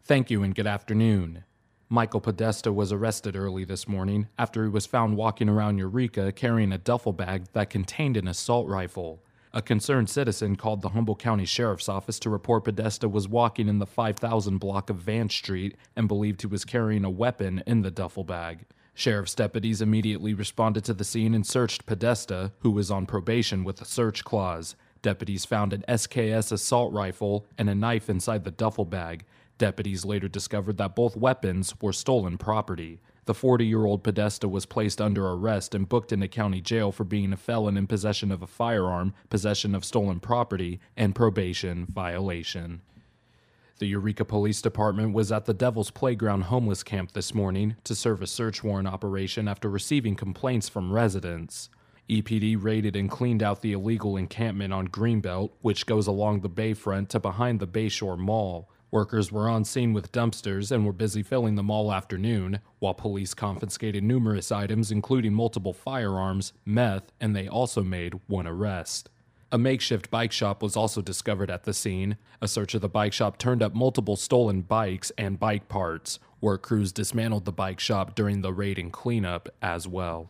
Thank you and good afternoon. Michael Podesta was arrested early this morning after he was found walking around Eureka carrying a duffel bag that contained an assault rifle. A concerned citizen called the Humboldt County Sheriff's Office to report Podesta was walking in the 5000 block of Vance Street and believed he was carrying a weapon in the duffel bag. Sheriff's deputies immediately responded to the scene and searched Podesta, who was on probation with a search clause. Deputies found an SKS assault rifle and a knife inside the duffel bag. Deputies later discovered that both weapons were stolen property. The 40-year-old Podesta was placed under arrest and booked into county jail for being a felon in possession of a firearm, possession of stolen property, and probation violation. The Eureka Police Department was at the Devil's Playground homeless camp this morning to serve a search warrant operation after receiving complaints from residents. EPD raided and cleaned out the illegal encampment on Greenbelt, which goes along the bayfront to behind the Bayshore Mall. Workers were on scene with dumpsters and were busy filling them all afternoon, while police confiscated numerous items including multiple firearms, meth, and they also made one arrest. A makeshift bike shop was also discovered at the scene. A search of the bike shop turned up multiple stolen bikes and bike parts. Work crews dismantled the bike shop during the raid and cleanup as well.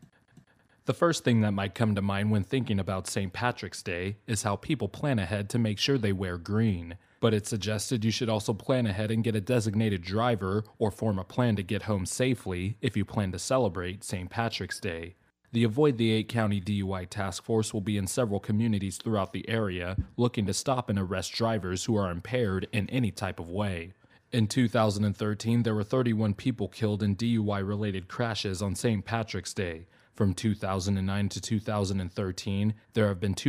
The first thing that might come to mind when thinking about St. Patrick's Day is how people plan ahead to make sure they wear green. But it's suggested you should also plan ahead and get a designated driver or form a plan to get home safely if you plan to celebrate St. Patrick's Day. The Avoid the 8 County DUI Task Force will be in several communities throughout the area looking to stop and arrest drivers who are impaired in any type of way. In 2013, there were 31 people killed in DUI-related crashes on St. Patrick's Day. From 2009 to 2013, there have been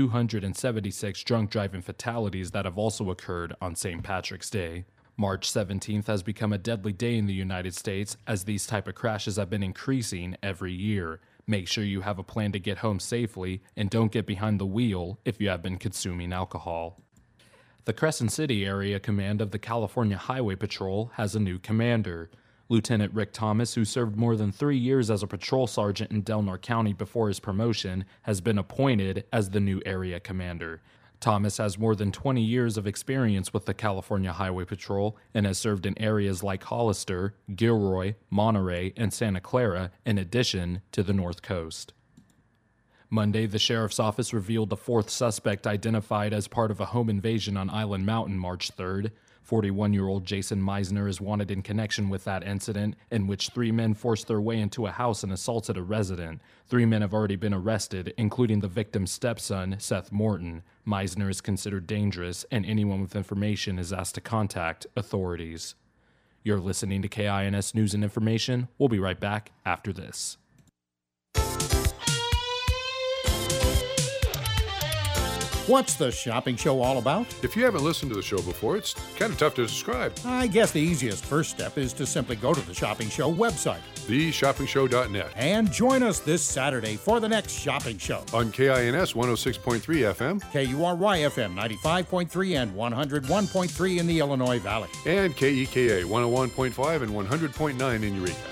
276 drunk driving fatalities that have also occurred on St. Patrick's Day. March 17th has become a deadly day in the United States as these type of crashes have been increasing every year. Make sure you have a plan to get home safely and don't get behind the wheel if you have been consuming alcohol. The Crescent City Area Command of the California Highway Patrol has a new commander. Lieutenant Rick Thomas, who served more than 3 years as a patrol sergeant in Delaware County before his promotion, has been appointed as the new area commander. Thomas has more than 20 years of experience with the California Highway Patrol and has served in areas like Hollister, Gilroy, Monterey, and Santa Clara, in addition to the North Coast. Monday, the Sheriff's Office revealed a fourth suspect identified as part of a home invasion on Island Mountain March 3rd. 41-year-old Jason Meisner is wanted in connection with that incident, in which 3 men forced their way into a house and assaulted a resident. 3 men have already been arrested, including the victim's stepson, Seth Morton. Meisner is considered dangerous, and anyone with information is asked to contact authorities. You're listening to KINS News and Information. We'll be right back after this. What's the shopping show all about? If you haven't listened to the show before, it's kind of tough to describe. I guess the easiest first step is to simply go to the Shopping Show website. TheShoppingShow.net. And join us this Saturday for the next Shopping Show. On KINS 106.3 FM. KURY FM 95.3 and 101.3 in the Illinois Valley. And KEKA 101.5 and 100.9 in Eureka.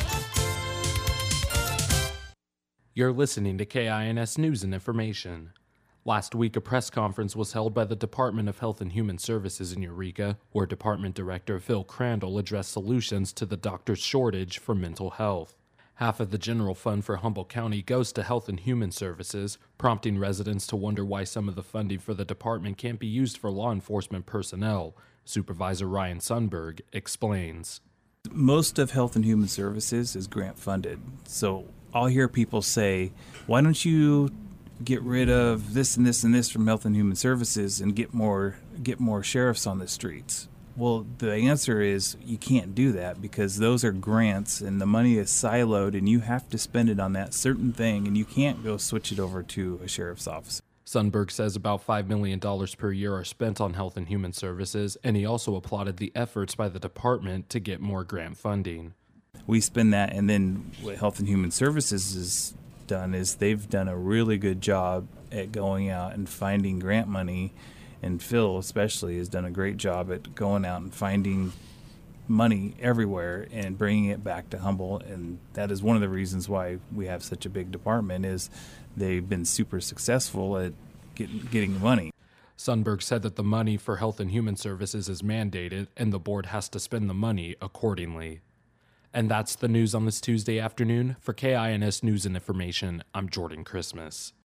You're listening to KINS News and Information. Last week, a press conference was held by the Department of Health and Human Services in Eureka, where Department Director Phil Crandall addressed solutions to the doctor's shortage for mental health. Half of the general fund for Humboldt County goes to Health and Human Services, prompting residents to wonder why some of the funding for the department can't be used for law enforcement personnel. Supervisor Ryan Sundberg explains. Most of Health and Human Services is grant funded, so I'll hear people say, why don't you get rid of this and this and this from Health and Human Services and get more sheriffs on the streets? Well, the answer is you can't do that because those are grants and the money is siloed and you have to spend it on that certain thing and you can't go switch it over to a sheriff's office. Sundberg says about $5 million per year are spent on Health and Human Services, and he also applauded the efforts by the department to get more grant funding. We spend that, and then what Health and Human Services is done is they've done a really good job at going out and finding grant money, and Phil especially has done a great job at going out and finding money everywhere and bringing it back to Humboldt, and that is one of the reasons why we have such a big department is they've been super successful at getting money. Sundberg said that the money for Health and Human Services is mandated and the board has to spend the money accordingly. And that's the news on this Tuesday afternoon. For KINS News and Information, I'm Jordan Christmas.